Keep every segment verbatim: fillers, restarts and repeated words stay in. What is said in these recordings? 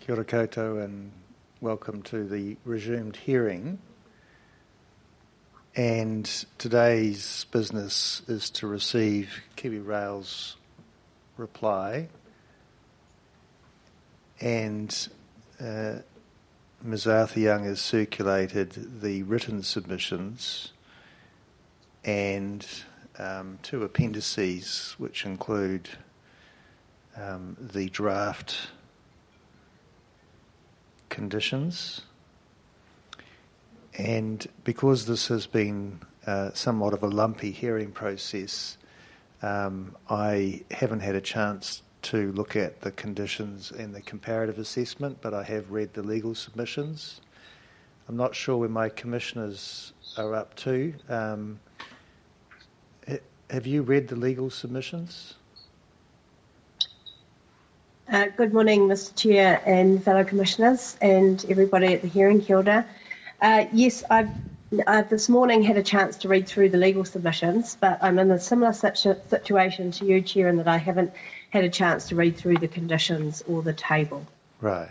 Kia ora koutou and welcome to the resumed hearing. And today's business is to receive KiwiRail's reply, and uh, Miz Arthur Young has circulated the written submissions and um, two appendices which include um, the draft conditions. And because this has been uh, somewhat of a lumpy hearing process, um, I haven't had a chance to look at the conditions and the comparative assessment, but I have read the legal submissions. I'm not sure where my commissioners are up to. Um, have you read the legal submissions? Uh, good morning, Mister Chair and fellow commissioners and everybody at the hearing. Kia ora. Uh, yes, I've uh, this morning had a chance to read through the legal submissions, but I'm in a similar situ- situation to you, Chair, in that I haven't had a chance to read through the conditions or the table. Right.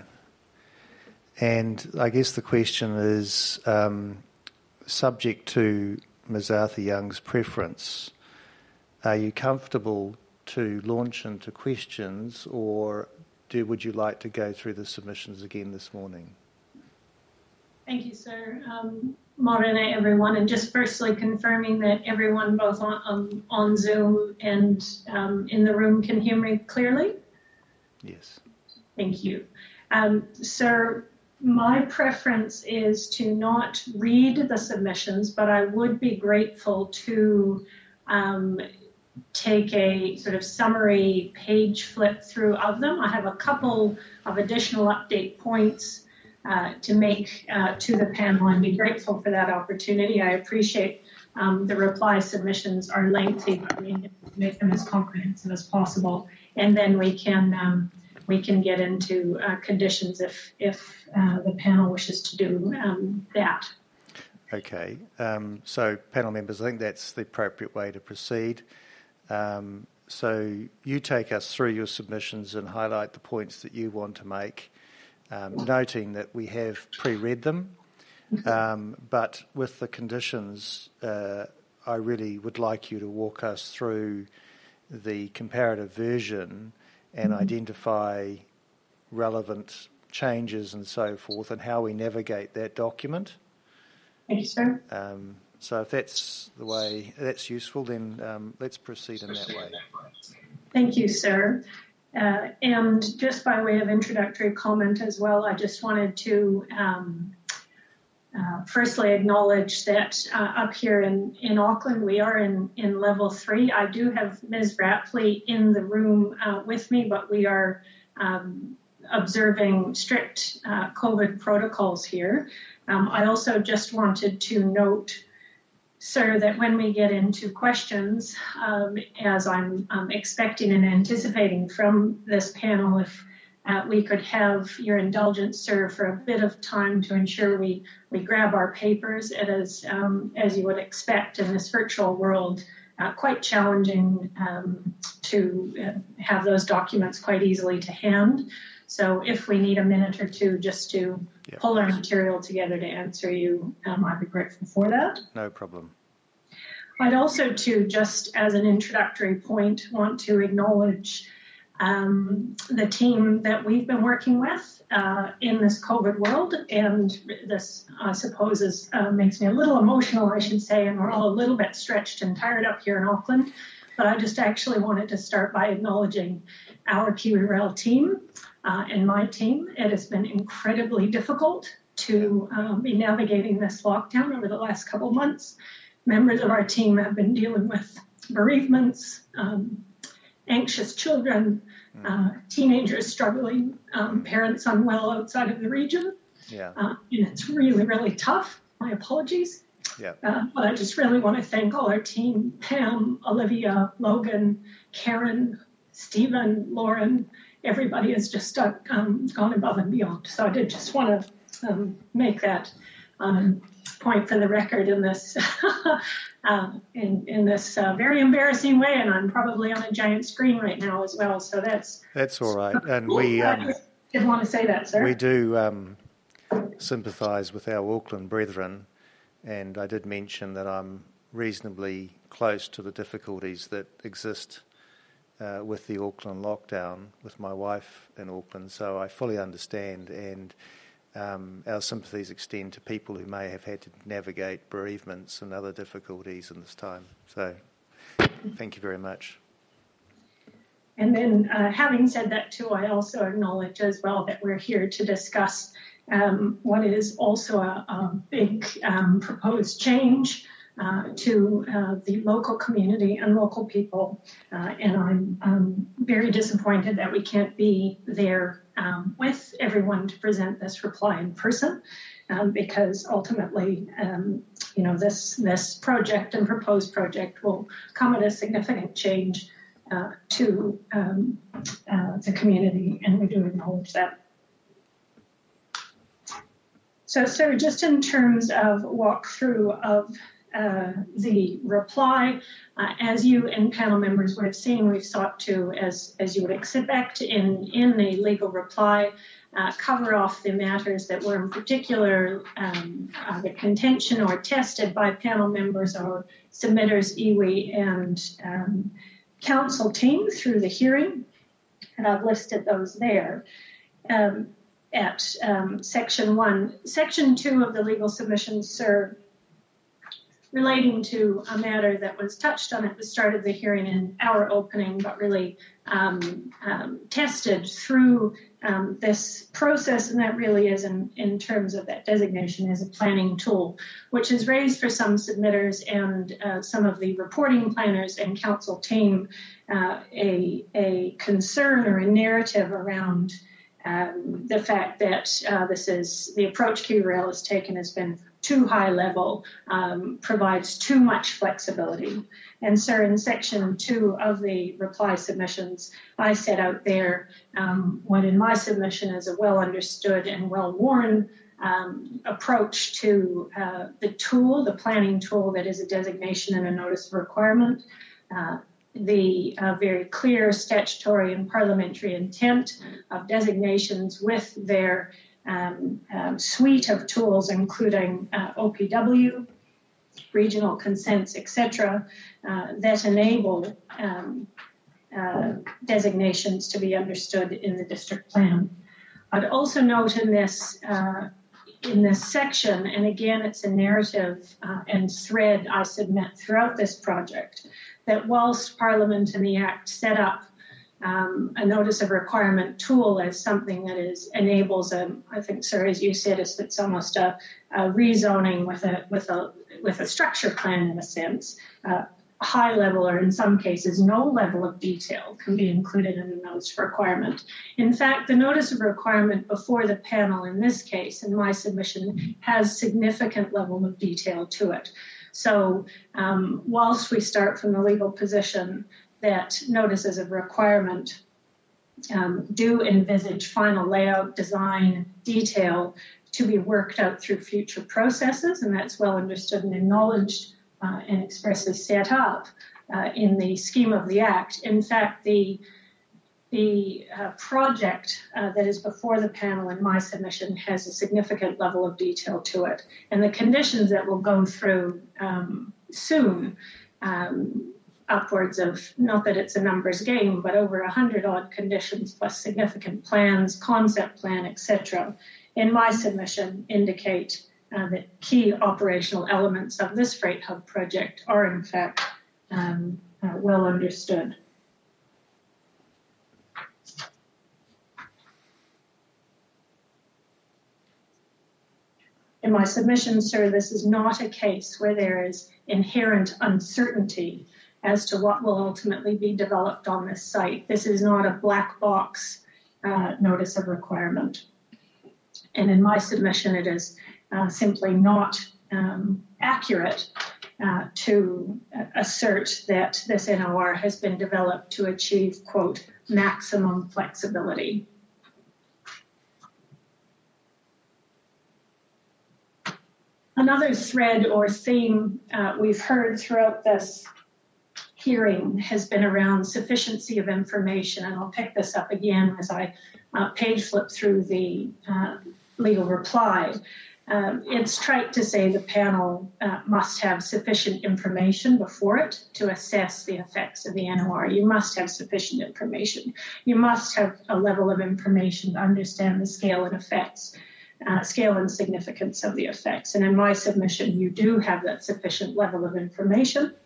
And I guess the question is, um, subject to Miz Arthur Young's preference, are you comfortable to launch into questions, or do would you like to go through the submissions again this morning? Thank you, sir. Um, Morena, everyone, and just firstly confirming that everyone both on um, on Zoom and um, in the room can hear me clearly? Yes. Thank you. Um, sir, my preference is to not read the submissions, but I would be grateful to um, take a sort of summary page flip through of them. I have a couple of additional update points uh, to make uh, to the panel, and be grateful for that opportunity. I appreciate um, the reply submissions are lengthy, but we need to make them as comprehensive as possible, and then we can um, we can get into uh, conditions if if uh, the panel wishes to do um, that. Okay. Um, so, panel members, I think that's the appropriate way to proceed. Um, so you take us through your submissions and highlight the points that you want to make, um, noting that we have pre-read them, um, but with the conditions, uh, I really would like you to walk us through the comparative version and mm-hmm. identify relevant changes and so forth, and how we navigate that document. Thank you, sir. Um, So if that's the way, that's useful, then um, let's proceed in that way. Thank you, sir. Uh, and just by way of introductory comment as well, I just wanted to um, uh, firstly acknowledge that uh, up here in, in Auckland, we are in, in level three. I do have Miz Rapley in the room uh, with me, but we are um, observing strict uh, COVID protocols here. Um, I also just wanted to note, sir, that when we get into questions, um, as I'm um, expecting and anticipating from this panel, if uh, we could have your indulgence, sir, for a bit of time to ensure we, we grab our papers. It is, um, as you would expect in this virtual world, uh, quite challenging um, to uh, have those documents quite easily to hand. So if we need a minute or two just to yep. pull our material together to answer you, um, I'd be grateful for that. No problem. I'd also, too, just as an introductory point, want to acknowledge um, the team that we've been working with uh, in this COVID world. And this, I suppose, is, uh, makes me a little emotional, I should say, and we're all a little bit stretched and tired up here in Auckland. But I just actually wanted to start by acknowledging our KiwiRail team uh, and my team. It has been incredibly difficult to um, be navigating this lockdown over the last couple of months. Members of our team have been dealing with bereavements, um, anxious children, uh, teenagers struggling, um, parents unwell outside of the region. Yeah. Uh, and it's really, really tough. My apologies. Yeah. Uh, but I just really want to thank all our team, Pam, Olivia, Logan, Karen, Stephen, Lauren. Everybody has just uh, um, gone above and beyond. So I did just want to um, make that um, point for the record in this uh, in, in this uh, very embarrassing way, and I'm probably on a giant screen right now as well. So that's that's all right. And we um, didn't want to say that, sir. We do um, sympathise with our Auckland brethren, and I did mention that I'm reasonably close to the difficulties that exist uh, with the Auckland lockdown, with my wife in Auckland, so I fully understand, and um, our sympathies extend to people who may have had to navigate bereavements and other difficulties in this time. So thank you very much. And then uh, having said that too, I also acknowledge as well that we're here to discuss um, what is also a, a big um, proposed change uh, to uh, the local community and local people. Uh, and I'm um, very disappointed that we can't be there um, with everyone to present this reply in person, um, because ultimately, um, you know, this, this project and proposed project will come at a significant change Uh, to um, uh, the community, and we do acknowledge that. So, so just in terms of walkthrough of uh, the reply, uh, as you and panel members would have seen, we've sought to, as, as you would expect in, in the legal reply, uh, cover off the matters that were in particular um, uh, the contention or tested by panel members or submitters, iwi, and um, council team through the hearing, and I've listed those there um, at um, section one. Section two of the legal submissions, sir, relating to a matter that was touched on at the start of the hearing in our opening, but really um, um, tested through um, this process, and that really is in, in terms of that designation as a planning tool, which is raised for some submitters and uh, some of the reporting planners and council team uh, a, a concern or a narrative around um, the fact that uh, this is the approach Q R L has taken has been too high level, um, provides too much flexibility. And sir, in section two of the reply submissions, I set out there um, what in my submission is a well understood and well worn um, approach to uh, the tool, the planning tool that is a designation and a notice of requirement, uh, the uh, very clear statutory and parliamentary intent of designations with their Um, um, suite of tools, including uh, O P W, regional consents, et cetera, uh, that enable um, uh, designations to be understood in the district plan. I'd also note in this uh, in this section, and again, it's a narrative uh, and thread I submit throughout this project, that whilst Parliament and the Act set up Um, a notice of requirement tool as something that is enables a, I think, sir, as you said, it's, it's almost a, a rezoning with a with a with a structure plan in a sense. Uh, high level, or in some cases, no level of detail can be included in a notice of requirement. In fact, the notice of requirement before the panel in this case, in my submission, has significant level of detail to it. So um, whilst we start from the legal position that notices of requirement um, do envisage final layout, design, detail to be worked out through future processes, and that's well understood and acknowledged uh, and expressly set up uh, in the scheme of the Act. In fact, the, the uh, project uh, that is before the panel in my submission has a significant level of detail to it, and the conditions that we'll go through um, soon um, upwards of, not that it's a numbers game, but over a hundred odd conditions plus significant plans, concept plan, et cetera, in my submission indicate uh, that key operational elements of this Freight Hub project are in fact um, uh, well understood. In my submission, sir, this is not a case where there is inherent uncertainty as to what will ultimately be developed on this site. This is not a black box uh, notice of requirement. And in my submission, it is uh, simply not um, accurate uh, to assert that this N O R has been developed to achieve, quote, maximum flexibility. Another thread or theme uh, we've heard throughout this hearing has been around sufficiency of information, and I'll pick this up again as I uh, page flip through the uh, legal reply. Um, it's trite to say the panel uh, must have sufficient information before it to assess the effects of the N O R. You must have sufficient information. You must have a level of information to understand the scale and effects, uh, scale and significance of the effects. And in my submission, you do have that sufficient level of information.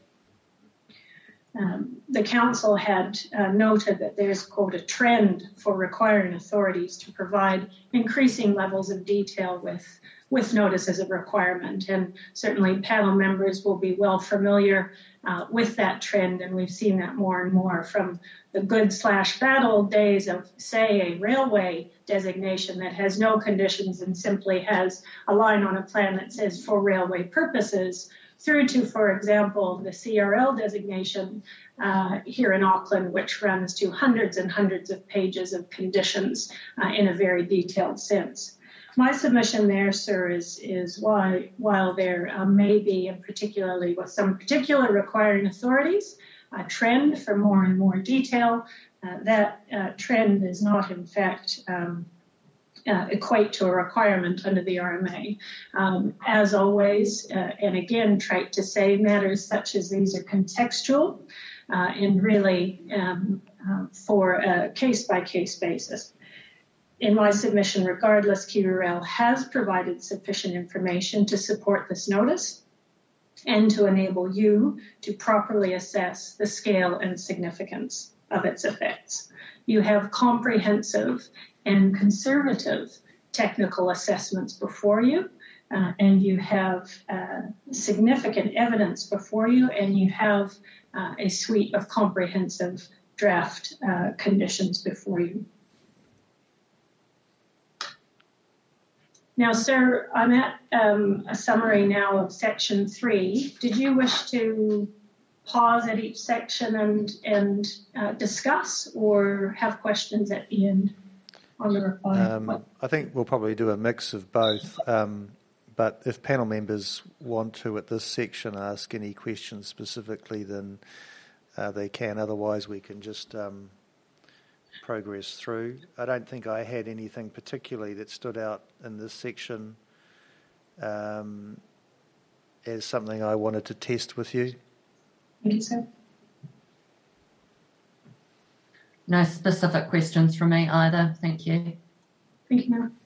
Um, the council had uh, noted that there's, quote, a trend for requiring authorities to provide increasing levels of detail with with notice as a requirement. And certainly panel members will be well familiar uh, with that trend, and we've seen that more and more from the good slash bad old days of, say, a railway designation that has no conditions and simply has a line on a plan that says for railway purposes, through to, for example, the C R L designation uh, here in Auckland, which runs to hundreds and hundreds of pages of conditions uh, in a very detailed sense. My submission there, sir, is, is why, while there uh, may be, and particularly with some particular requiring authorities, a trend for more and more detail, uh, that uh, trend is not, in fact, um, uh, equate to a requirement under the R M A. Um, as always, uh, and again, trite to say, matters such as these are contextual uh, and really um, uh, for a case-by-case basis. In my submission, regardless, Q R L has provided sufficient information to support this notice and to enable you to properly assess the scale and significance of its effects. You have comprehensive and conservative technical assessments before you, uh, and you have uh, significant evidence before you, and you have uh, a suite of comprehensive draft uh, conditions before you. Now, sir, I'm at um, a summary now of section three. Did you wish to pause at each section and, and uh, discuss, or have questions at the end on the reply? Um, I think we'll probably do a mix of both. Um, but if panel members want to, at this section, ask any questions specifically, then uh, they can. Otherwise, we can just um, progress through. I don't think I had anything particularly that stood out in this section um, as something I wanted to test with you. Thank you, sir. No specific questions from me either. Thank you. Thank you, ma'am.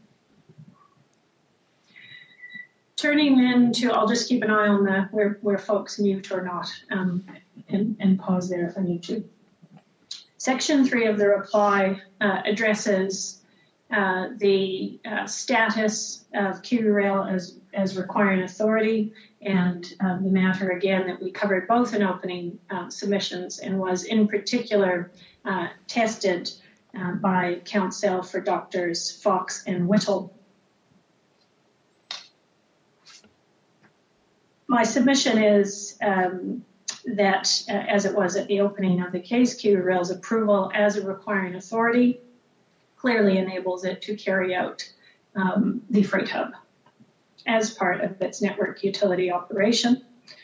Turning then to, I'll just keep an eye on the where, where folks mute or not, um, and, and pause there if I need to. Section three of the reply uh, addresses uh, the uh, status of Q R L as, as requiring authority, and um, the matter, again, that we covered both in opening uh, submissions and was in particular uh, tested uh, by counsel for Doctors Fox and Whittle. My submission is um, that, uh, as it was at the opening of the case, Q R L's approval as a requiring authority clearly enables it to carry out um, the freight hub as part of its network utility operation.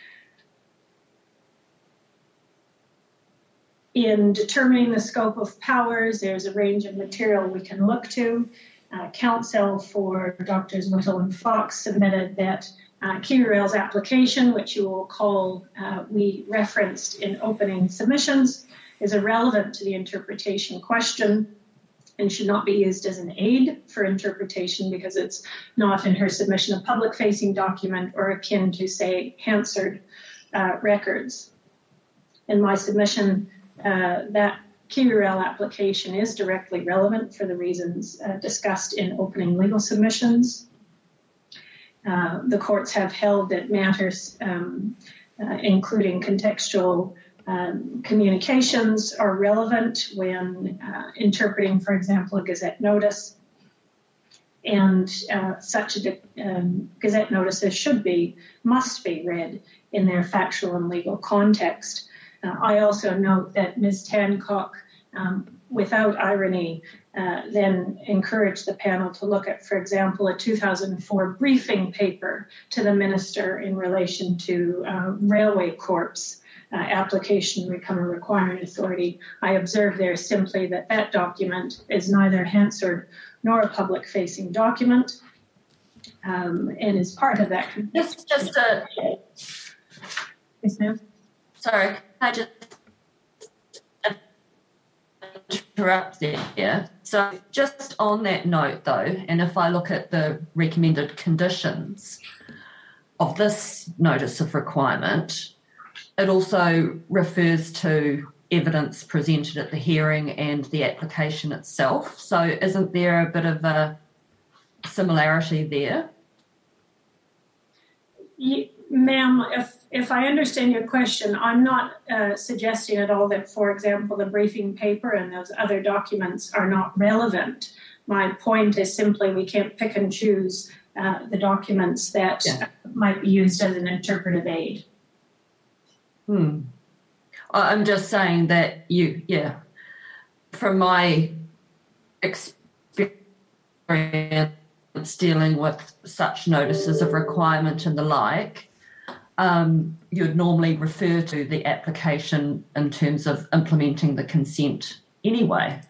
In determining the scope of powers, there's a range of material we can look to. Uh, counsel for Doctors Whittle and Fox submitted that Uh, Q R L's application, which you will recall uh, we referenced in opening submissions, is irrelevant to the interpretation question and should not be used as an aid for interpretation because it's not in her submission a public-facing document or akin to, say, Hansard uh, records. In my submission, uh, that Q R L application is directly relevant for the reasons uh, discussed in opening legal submissions. Uh, the courts have held that matters, um, uh, including contextual um, communications, are relevant when uh, interpreting, for example, a Gazette notice. And uh, such a um, Gazette notices should be, must be read in their factual and legal context. Uh, I also note that Miz Tancock, um, without irony, uh, then encouraged the panel to look at, for example, a two thousand four briefing paper to the minister in relation to uh, Railway Corps uh, application become a requiring authority. I observe there simply that that document is neither Hansard nor a public-facing document, um, and is part of that. Just, just a. Yes, ma'am. Sorry, I just interrupt there. So just on that note, though, and if I look at the recommended conditions of this notice of requirement, it also refers to evidence presented at the hearing and the application itself. So isn't there a bit of a similarity there? Yeah, ma'am, if, if I understand your question, I'm not uh, suggesting at all that, for example, the briefing paper and those other documents are not relevant. My point is simply we can't pick and choose uh, the documents that yeah. might be used as an interpretive aid. Hmm. I'm just saying that you, yeah, from my experience dealing with such notices of requirement and the like, um, you'd normally refer to the application in terms of implementing the consent anyway.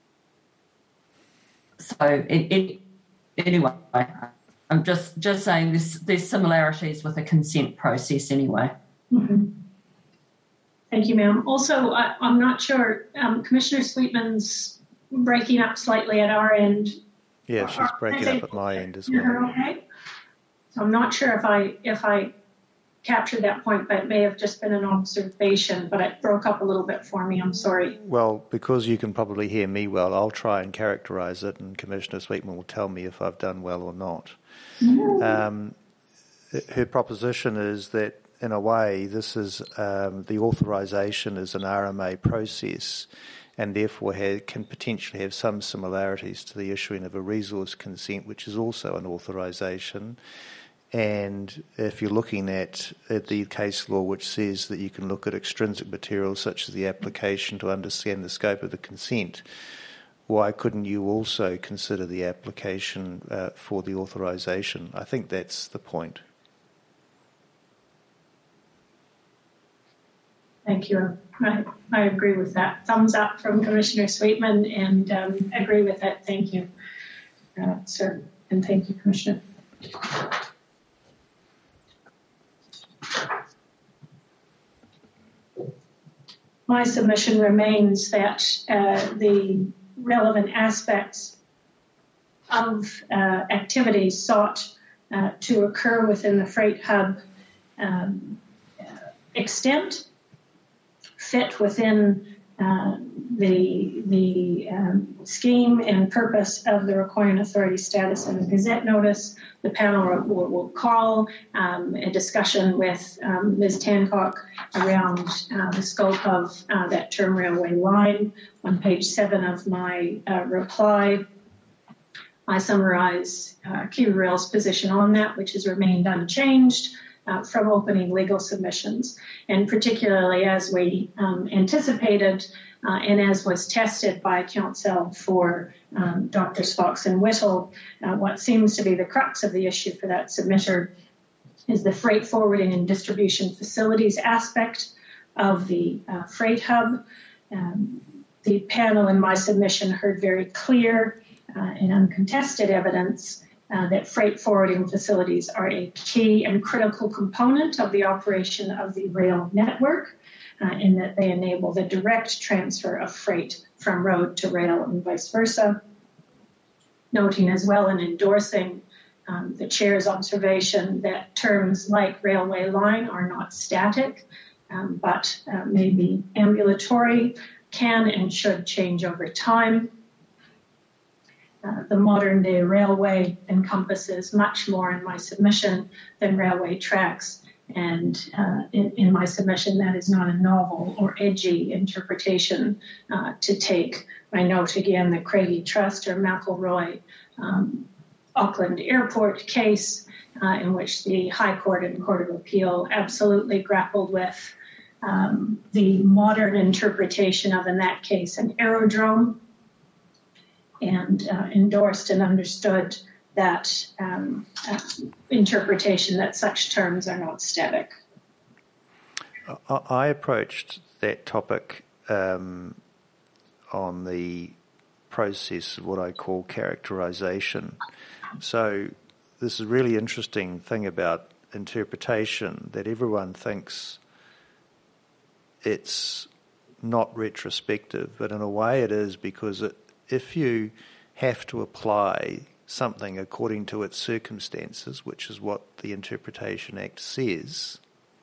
So it, it, anyway, I'm just, just saying there's, there's similarities with the consent process anyway. Mm-hmm. Thank you, ma'am. Also, I, I'm not sure, um, Commissioner Sweetman's breaking up slightly at our end. Yeah, she's breaking up at my end as well. Okay. So I'm not sure if I if I captured that point, but it may have just been an observation, but it broke up a little bit for me. I'm sorry. Well, because you can probably hear me well, I'll try and characterise it, and Commissioner Sweetman will tell me if I've done well or not. Mm-hmm. Um, her proposition is that, in a way, this is um, the authorisation is an R M A process, and therefore have, can potentially have some similarities to the issuing of a resource consent, which is also an authorisation. And if you're looking at, at the case law, which says that you can look at extrinsic materials such as the application to understand the scope of the consent, why couldn't you also consider the application uh, for the authorisation? I think that's the point. Thank you. I, I agree with that. Thumbs up from Commissioner Sweetman, and um, agree with it. Thank you, uh, sir. And thank you, Commissioner. My submission remains that uh, the relevant aspects of uh, activities sought uh, to occur within the Freight Hub um, uh, extent fit within uh, the the um, scheme and purpose of the requiring authority status in the Gazette notice. The panel will, will call um, a discussion with um, Miz Tancock around uh, the scope of uh, that term railway line. On page seven of my uh, reply, I summarize uh, Kiwi Rail's position on that, which has remained unchanged Uh, from opening legal submissions, and particularly as we um, anticipated uh, and as was tested by counsel for um, Doctors Fox and Whittle, uh, what seems to be the crux of the issue for that submitter is the freight forwarding and distribution facilities aspect of the uh, Freight Hub. Um, the panel in my submission heard very clear uh, and uncontested evidence Uh, that freight forwarding facilities are a key and critical component of the operation of the rail network, uh, in that they enable the direct transfer of freight from road to rail and vice versa. Noting as well and endorsing um, the chair's observation that terms like railway line are not static, um, but uh, may be ambulatory, can and should change over time. Uh, the modern day railway encompasses much more in my submission than railway tracks. And uh, in, in my submission, that is not a novel or edgy interpretation uh, to take. I note again the Craigie Trust or McElroy um, Auckland Airport case uh, in which the High Court and Court of Appeal absolutely grappled with um, the modern interpretation of, in that case, an aerodrome, and uh, endorsed and understood that um, uh, interpretation that such terms are not static. I, I approached that topic um, on the process of what I call characterisation. So this is a really interesting thing about interpretation, that everyone thinks it's not retrospective, but in a way it is, because it, if you have to apply something according to its circumstances, which is what the Interpretation Act says,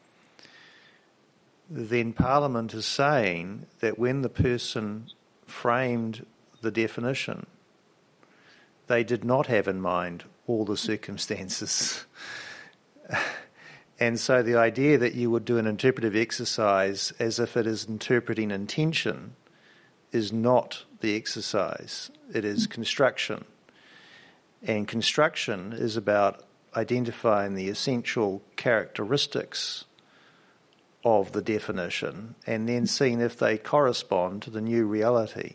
then Parliament is saying that when the person framed the definition, they did not have in mind all the circumstances. And so the idea that you would do an interpretive exercise as if it is interpreting intention is not the exercise. It is construction. And construction is about identifying the essential characteristics of the definition and then seeing if they correspond to the new reality.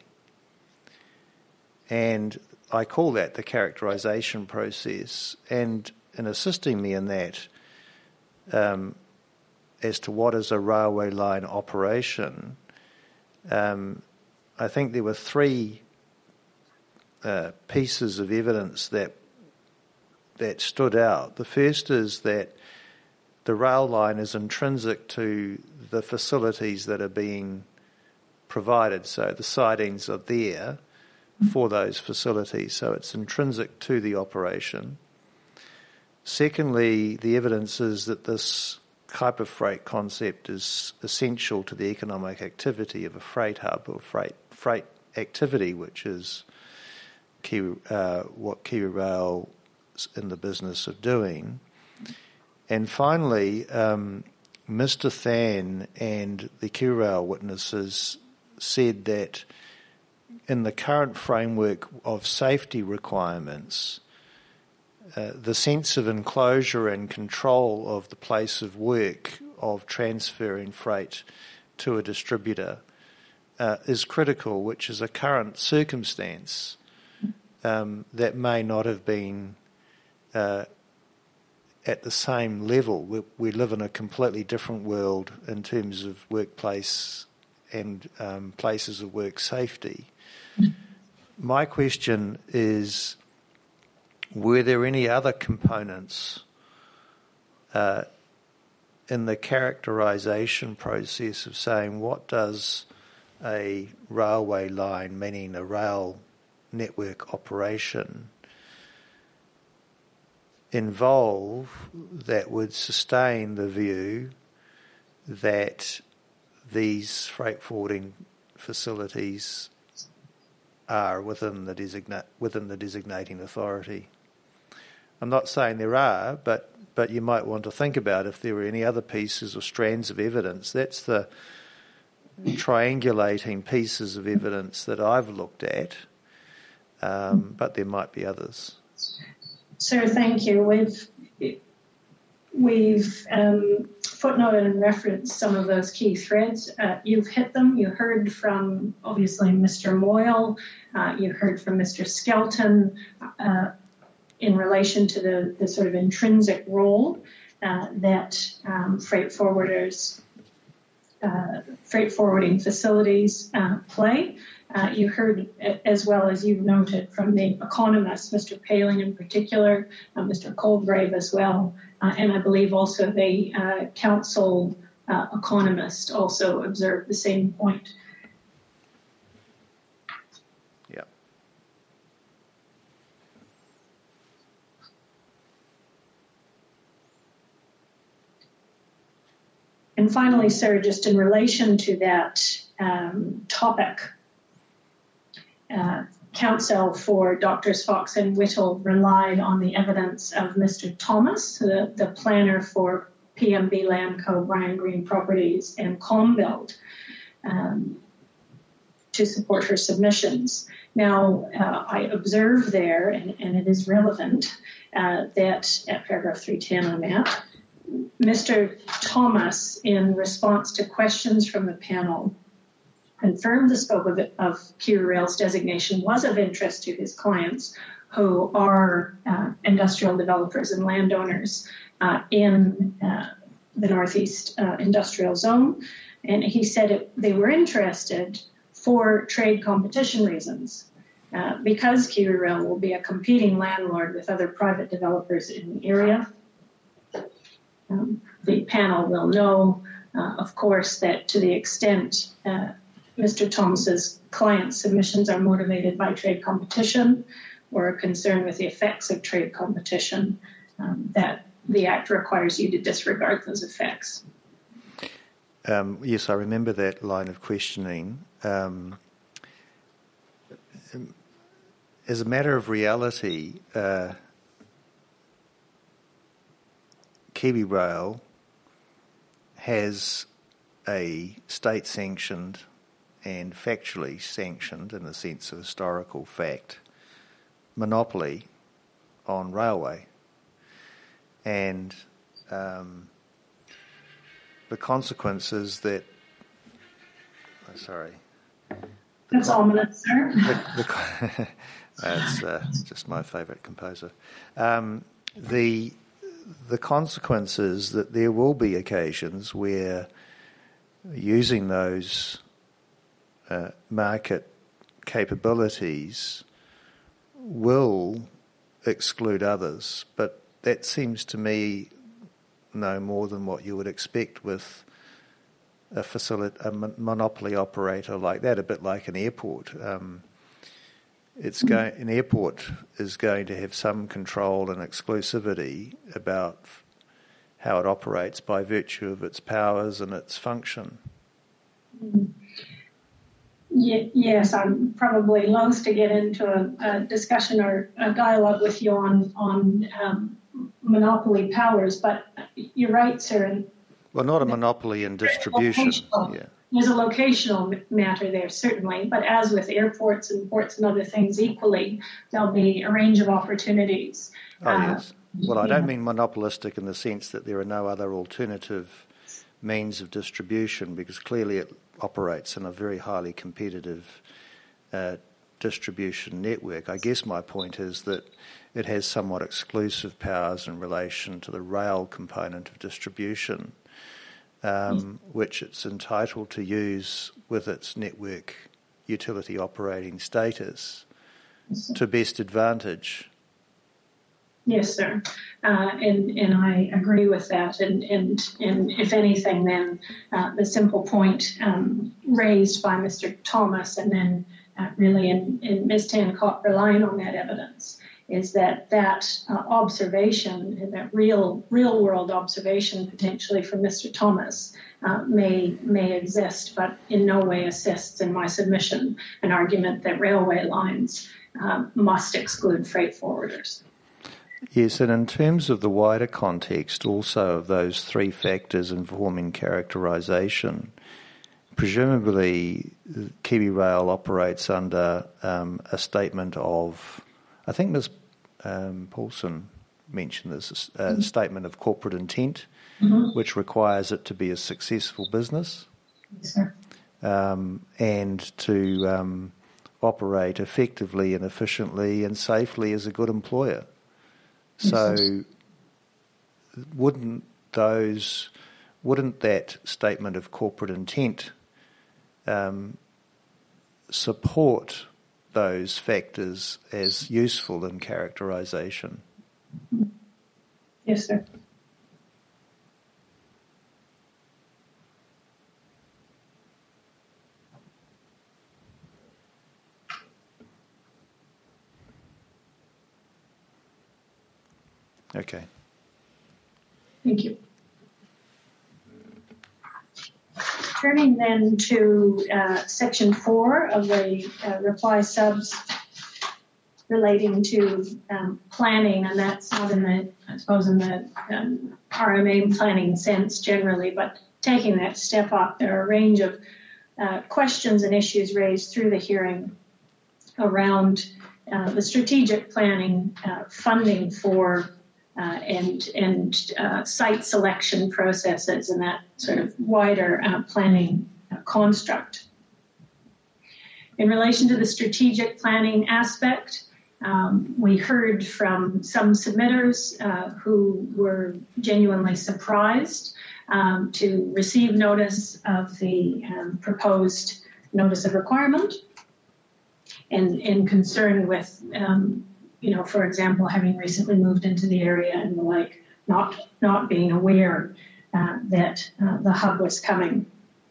And I call that the characterisation process. And in assisting me in that, um, as to what is a railway line operation, um, I think there were three uh, pieces of evidence that that stood out. The first is that the rail line is intrinsic to the facilities that are being provided. So the sidings are there for those facilities, so it's intrinsic to the operation. Secondly, the evidence is that this type of freight concept is essential to the economic activity of a freight hub or freight freight activity, which is Kiwi, uh, what KiwiRail is in the business of doing. And finally, um, Mister Than and the KiwiRail witnesses said that in the current framework of safety requirements, uh, the sense of enclosure and control of the place of work of transferring freight to a distributor uh, is critical, which is a current circumstance um, that may not have been uh, at the same level. We, we live in a completely different world in terms of workplace and um, places of work safety. My question is, were there any other components uh, in the characterisation process of saying what does a railway line, meaning a rail network operation, involve that would sustain the view that these freight forwarding facilities are within the designate within the designating authority? I'm not saying there are, but but you might want to think about if there were any other pieces or strands of evidence. That's the triangulating pieces of evidence that I've looked at, um, but there might be others. Sir, thank you. We've we've um, footnoted and referenced some of those key threads. Uh, you've hit them. You heard from, obviously, Mister Moyle. Uh, you heard from Mister Skelton uh, in relation to the, the sort of intrinsic role uh, that um, freight forwarders, uh, freight forwarding facilities uh, play. Uh, you heard, as well as you've noted, from the economists, Mister Paling in particular, uh, Mister Colgrave as well, uh, and I believe also the uh, council uh, economist also observed the same point. Yeah. And finally, sir, just in relation to that um, topic, Uh, counsel for Doctors Fox and Whittle relied on the evidence of Mister Thomas, the, the planner for P M B Landco, Brian Green Properties, and ComBuild, um, to support her submissions. Now, uh, I observe there, and, and it is relevant, uh, that at paragraph three ten on that, Mister Thomas, in response to questions from the panel, confirmed the scope of, it, of KiwiRail's designation was of interest to his clients, who are uh, industrial developers and landowners uh, in uh, the Northeast uh, Industrial Zone. And he said it, they were interested for trade competition reasons. Uh, because Kiwi Rail will be a competing landlord with other private developers in the area. Um, the panel will know, uh, of course, that to the extent uh, Mister Thomas's client submissions are motivated by trade competition or are concerned with the effects of trade competition, um, that the Act requires you to disregard those effects. Um, yes, I remember that line of questioning. Um, As a matter of reality, uh, Kiwi Rail has a state-sanctioned and factually sanctioned, in the sense of historical fact, monopoly on railway. And um, the consequence is that... Oh, sorry. That's ominous, sir. The, the, That's uh, just my favourite composer. Um, the the consequence is that there will be occasions where using those uh, market capabilities will exclude others, but that seems to me no more than what you would expect with a, facility, a monopoly operator like that, a bit like an airport. Um, It's going, an airport is going to have some control and exclusivity about how it operates by virtue of its powers and its function. Yeah, yes, I'm probably loath to get into a, a discussion or a dialogue with you on, on um, monopoly powers, but you're right, sir. Well, not a monopoly in distribution. Yeah. There's a locational matter there, certainly, but as with airports and ports and other things equally, there'll be a range of opportunities. Oh, uh, yes. Well, I don't mean monopolistic in the sense that there are no other alternative means of distribution, because clearly it operates in a very highly competitive uh, distribution network. I guess my point is that it has somewhat exclusive powers in relation to the rail component of distribution. Um, which it's entitled to use with its network utility operating status to best advantage. Yes, sir. Uh, and, and I agree with that. And, and, and if anything, then uh, the simple point um, raised by Mister Thomas and then uh, really in, in Miz Tancock relying on that evidence is that that uh, observation, and that real real world observation potentially from Mister Thomas uh, may may exist, but in no way assists in my submission an argument that railway lines uh, must exclude freight forwarders. Yes, and in terms of the wider context also of those three factors informing characterisation, presumably Kiwi Rail operates under um, a statement of, I think Miz Um, Paulson mentioned this, a mm-hmm. statement of corporate intent, mm-hmm. which requires it to be a successful business. Yes, sir. Um, and to um, operate effectively and efficiently and safely as a good employer. So wouldn't those, wouldn't that statement of corporate intent um, support those factors as useful in characterisation? Yes, sir. Okay. Thank you. Turning then to uh, section four of the uh, reply subs relating to um, planning, and that's not in the, I suppose, in the um, R M A planning sense generally, but taking that step up, there are a range of uh, questions and issues raised through the hearing around uh, the strategic planning, uh, funding for Uh, and and uh, site selection processes and that sort of wider uh, planning uh, construct. In relation to the strategic planning aspect, um, we heard from some submitters uh, who were genuinely surprised um, to receive notice of the um, proposed notice of requirement, and in concern with, um, you know, for example, having recently moved into the area and the like, not not being aware uh, that uh, the hub was coming.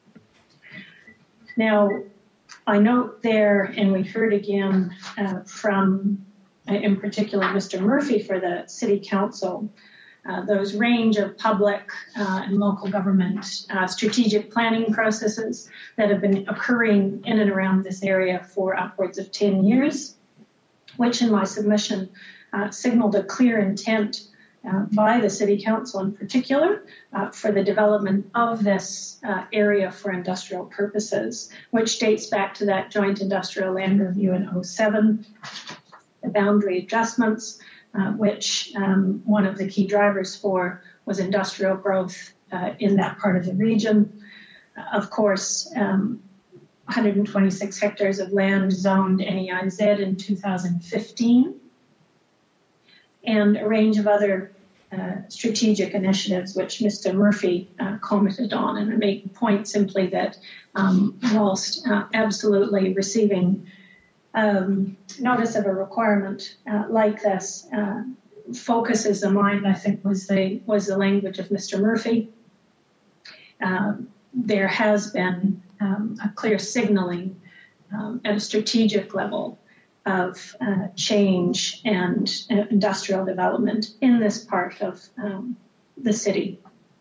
Now, I note there, and we heard again uh, from, in particular, Mister Murphy for the City Council, uh, those range of public uh, and local government uh, strategic planning processes that have been occurring in and around this area for upwards of ten years, which in my submission uh, signaled a clear intent uh, by the City Council in particular uh, for the development of this uh, area for industrial purposes, which dates back to that joint industrial land review in oh seven, the boundary adjustments, uh, which um, one of the key drivers for was industrial growth uh, in that part of the region. Uh, of course, um, one hundred twenty-six hectares of land zoned N E I Z in two thousand fifteen, and a range of other uh, strategic initiatives which Mister Murphy uh, commented on. And I make the point simply that um, whilst uh, absolutely receiving um, notice of a requirement uh, like this uh, focuses the mind, I think was the, was the language of Mister Murphy. Um, there has been um, a clear signaling um, at a strategic level of uh, change and uh, industrial development in this part of um, the city.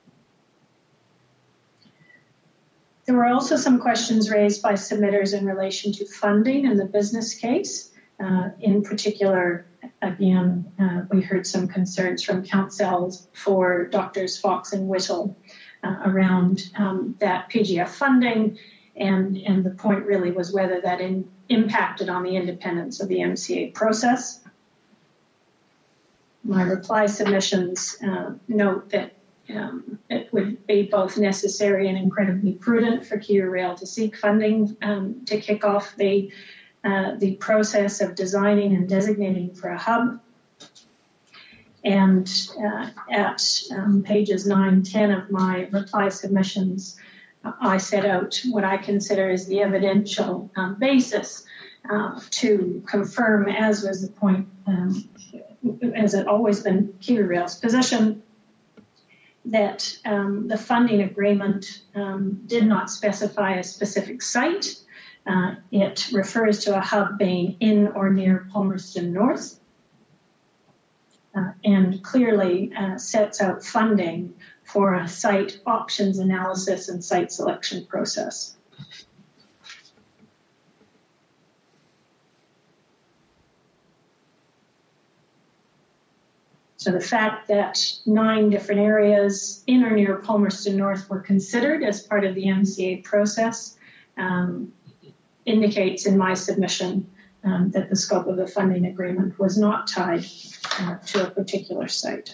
There were also some questions raised by submitters in relation to funding and the business case. Uh, in particular, again, uh, we heard some concerns from councils for Doctors Fox and Whittle uh, around um, that P G F funding, and, and the point really was whether that in, impacted on the independence of the M C A process. My reply submissions uh, note that um, it would be both necessary and incredibly prudent for Kia Rail to seek funding um, to kick off the uh, the process of designing and designating for a hub. And uh, at um, pages nine, ten of my reply submissions, uh, I set out what I consider is the evidential um, basis uh, to confirm, as was the point, um, as it always been Kia Rail's position, that um, the funding agreement um, did not specify a specific site. Uh, it refers to a hub being in or near Palmerston North, uh, and clearly uh, sets out funding for a site options analysis and site selection process. So the fact that nine different areas in or near Palmerston North were considered as part of the M C A process um, indicates in my submission um, that the scope of the funding agreement was not tied uh, to a particular site.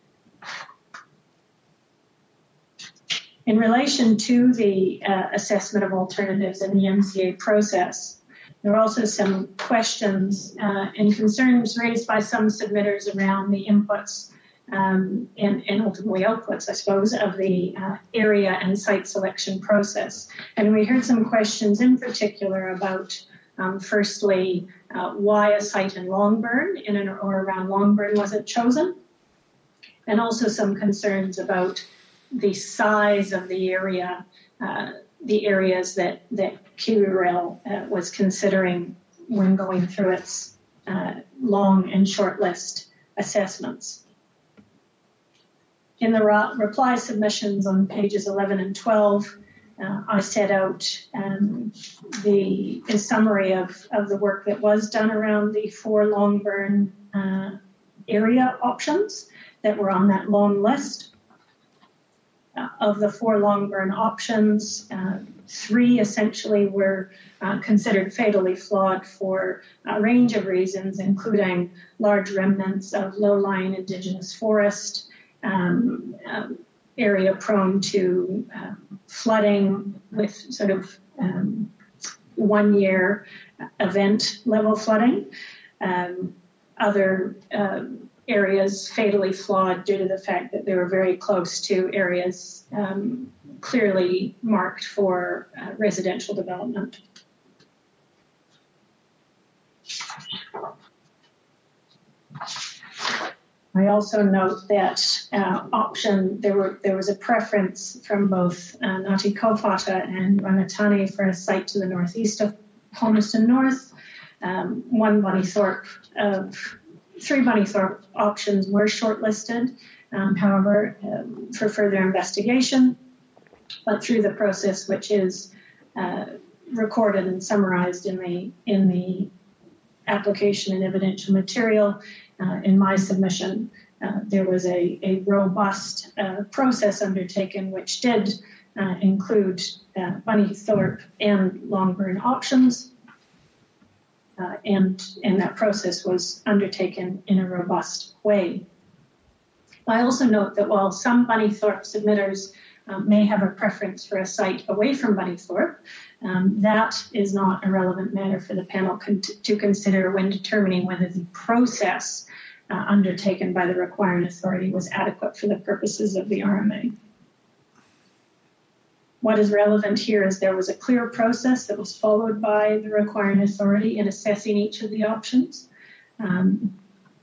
In relation to the uh, assessment of alternatives in the M C A process, there are also some questions uh, and concerns raised by some submitters around the inputs um, and, and ultimately outputs, I suppose, of the uh, area and site selection process. And we heard some questions in particular about, um, firstly, uh, why a site in Longburn, in and or around Longburn, wasn't chosen, and also some concerns about the size of the area, uh, the areas that, that Kia Rail uh, was considering when going through its uh, long and short list assessments. In the re- reply submissions on pages eleven and twelve, uh, I set out um, the, the summary of, of the work that was done around the four Longburn uh, area options that were on that long list. Uh, of the four Longburn options, uh, three essentially were uh, considered fatally flawed for a range of reasons, including large remnants of low-lying indigenous forest, um, um, area prone to uh, flooding with sort of um, one-year event level flooding, um, other uh, areas fatally flawed due to the fact that they were very close to areas um, clearly marked for uh, residential development. I also note that uh, option there were there was a preference from both uh, Ngāti Kaupata and Rangatani for a site to the northeast of Palmerston North. Um, one Bunnythorpe of three Bunnythorpe options were shortlisted, um, however, um, for further investigation. But through the process, which is uh, recorded and summarized in the in the application and evidential material. Uh, in my submission, uh, there was a, a robust uh, process undertaken which did uh, include uh, Bunnythorpe and Longburn options, uh, and, and that process was undertaken in a robust way. I also note that while some Bunnythorpe submitters um, may have a preference for a site away from Bunnythorpe, um, that is not a relevant matter for the panel con- to consider when determining whether the process uh, undertaken by the requiring authority was adequate for the purposes of the R M A. What is relevant here is there was a clear process that was followed by the requiring authority in assessing each of the options. Um,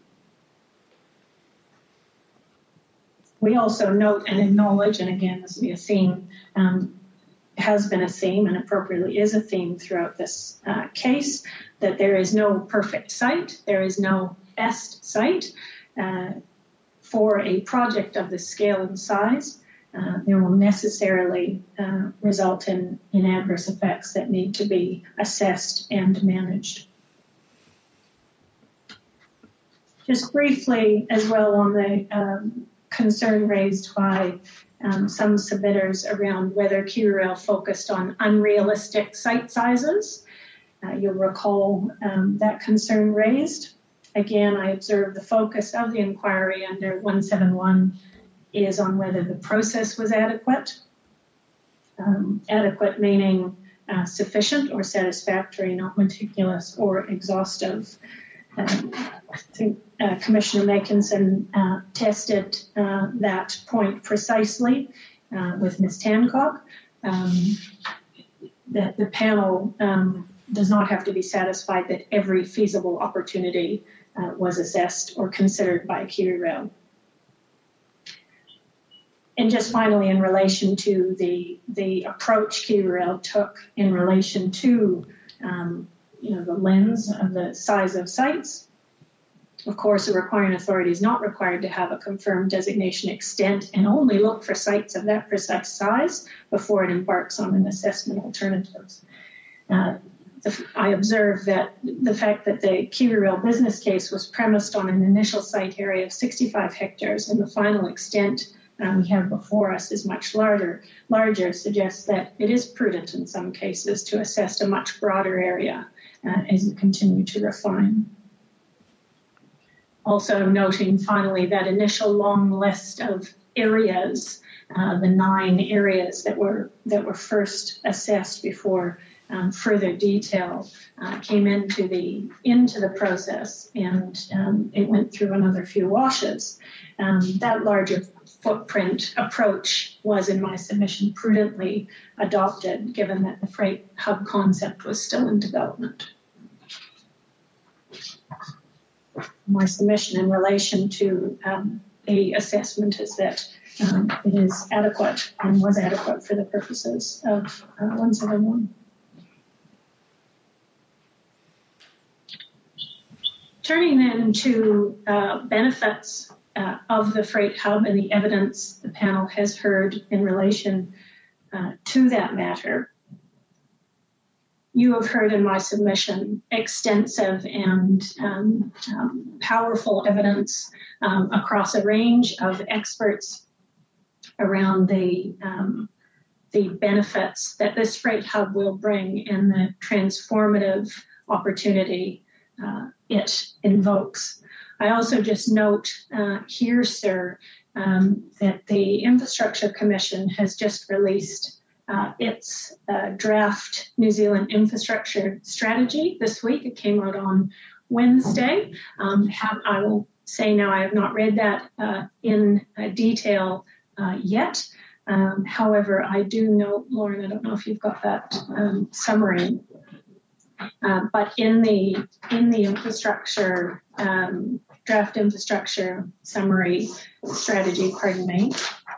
we also note and acknowledge, and again, this will be a theme, um, has been a theme and appropriately is a theme throughout this uh, case, that there is no perfect site, there is no best site uh, for a project of this scale and size. Uh, there will necessarily uh, result in, in adverse effects that need to be assessed and managed. Just briefly as well on the um, concern raised by um, some submitters around whether KiwiRail focused on unrealistic site sizes. Uh, you'll recall um, that concern raised. Again, I observed the focus of the inquiry under one seventy-one is on whether the process was adequate. Um, adequate meaning uh, sufficient or satisfactory, not meticulous or exhaustive. Um, I think uh, Commissioner Makinson uh, tested uh, that point precisely uh, with Miz Tancock. Um, that the panel um, does not have to be satisfied that every feasible opportunity uh, was assessed or considered by KiwiRail. And just finally, in relation to the the approach KiwiRail took in relation to um, you know the lens of the size of sites. Of course, a requiring authority is not required to have a confirmed designation extent and only look for sites of that precise size before it embarks on an assessment alternatives. Uh, the, I observed that the fact that the KiwiRail business case was premised on an initial site area of sixty-five hectares and the final extent Um, we have before us is much larger, larger suggests that it is prudent in some cases to assess a much broader area uh, as you continue to refine. Also noting finally that initial long list of areas, uh, the nine areas that were that were first assessed before um, further detail uh, came into the into the process, and um, it went through another few washes. Um, that larger footprint approach was in my submission prudently adopted, given that the freight hub concept was still in development. My submission in relation to um, the assessment is that um, it is adequate and was adequate for the purposes of uh, one seventy-one. Turning then to uh, benefits Uh, of the freight hub and the evidence the panel has heard in relation uh, to that matter. You have heard in my submission extensive and um, um, powerful evidence um, across a range of experts around the um, the benefits that this freight hub will bring and the transformative opportunity uh, it invokes. I also just note uh, here, sir, um, that the Infrastructure Commission has just released uh, its uh, draft New Zealand infrastructure strategy this week. It came out on Wednesday. Um, have, I will say now I have not read that uh, in uh, detail uh, yet. Um, however, I do know, Lauren, I don't know if you've got that um, summary, uh, but in the in the infrastructure um, draft infrastructure summary strategy, pardon me,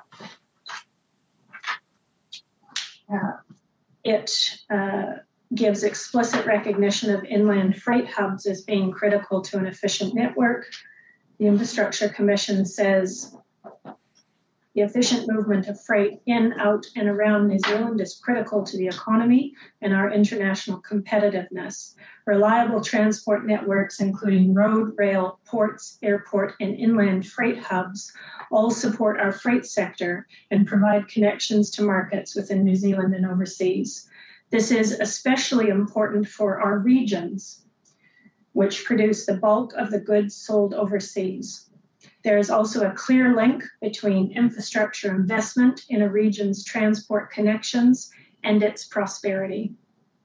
uh, it uh, gives explicit recognition of inland freight hubs as being critical to an efficient network. The Infrastructure Commission says the efficient movement of freight in, out, and around New Zealand is critical to the economy and our international competitiveness. Reliable transport networks, including road, rail, ports, airport, and inland freight hubs, all support our freight sector and provide connections to markets within New Zealand and overseas. This is especially important for our regions, which produce the bulk of the goods sold overseas. There is also a clear link between infrastructure investment in a region's transport connections and its prosperity.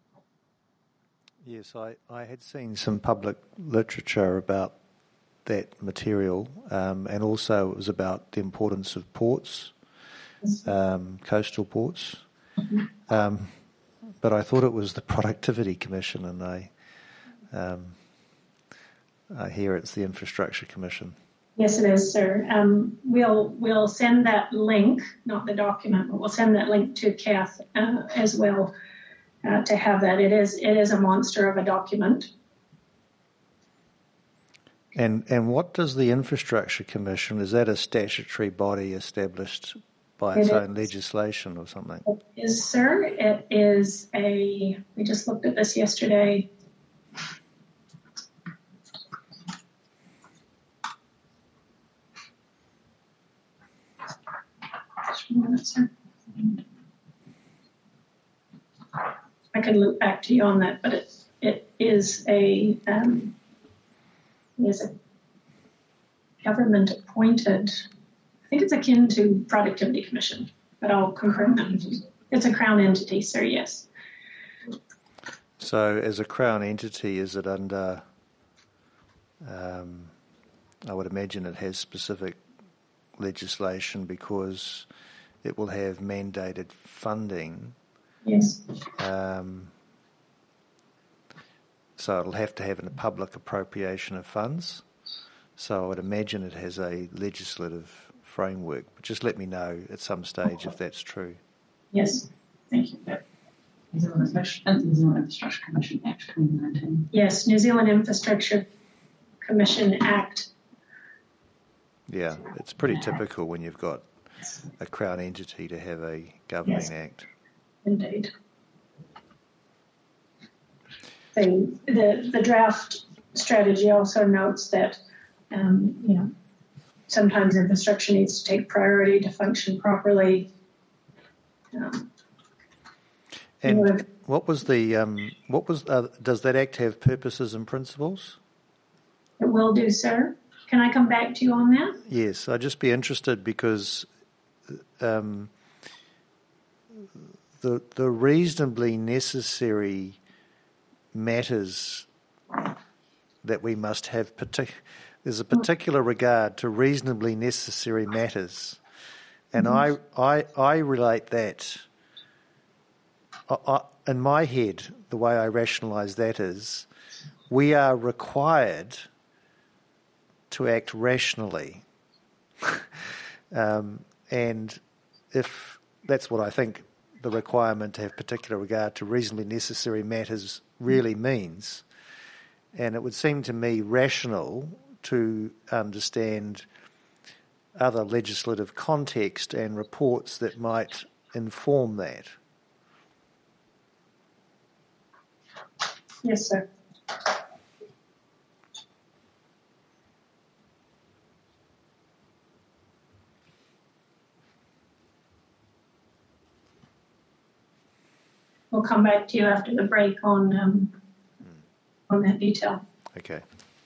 Yes, I, I had seen some public literature about that material, um, and also it was about the importance of ports, um, coastal ports. Mm-hmm. Um, but I thought it was the Productivity Commission, and I, um, I hear it's the Infrastructure Commission. Yes, it is, sir. Um, we'll we'll send that link, not the document, but we'll send that link to Kath uh, as well uh, to have that. It is it is a monster of a document. And and what does the Infrastructure Commission? Is that a statutory body established by its it own is. legislation or something? It is, sir. It is a. We just looked at this yesterday. I can look back to you on that, but it it is a um, is a government appointed. I think it's akin to Productivity Commission, but I'll confirm that. It's a Crown entity, sir. Yes. So, as a Crown entity, is it under? Um, I would imagine it has specific legislation because it will have mandated funding. Yes. Um, so it'll have to have a public appropriation of funds. So I would imagine it has a legislative framework. But just let me know at some stage if that's true. Yes. Thank you. New Zealand Infrastructure Commission Act twenty nineteen. Yes, New Zealand Infrastructure Commission Act. Yeah, it's pretty typical when you've got a Crown entity to have a governing Yes. act. Indeed. The, the the draft strategy also notes that um, you know sometimes infrastructure needs to take priority to function properly. Um, And you know, what was the um, what was uh, does that act have purposes and principles? it will do, sir. Can I come back to you on that? Yes, I'd just be interested because um, the the reasonably necessary matters that we must have. Partic- there's a particular regard to reasonably necessary matters, and mm-hmm. I, I I relate that. I, I, in my head, the way I rationalise that is, we are required to act rationally. um, and if that's what I think the requirement to have particular regard to reasonably necessary matters really means, and it would seem to me rational to understand other legislative context and reports that might inform that. Yes, sir. We'll come back to you after the break on um, mm. on that detail. Okay.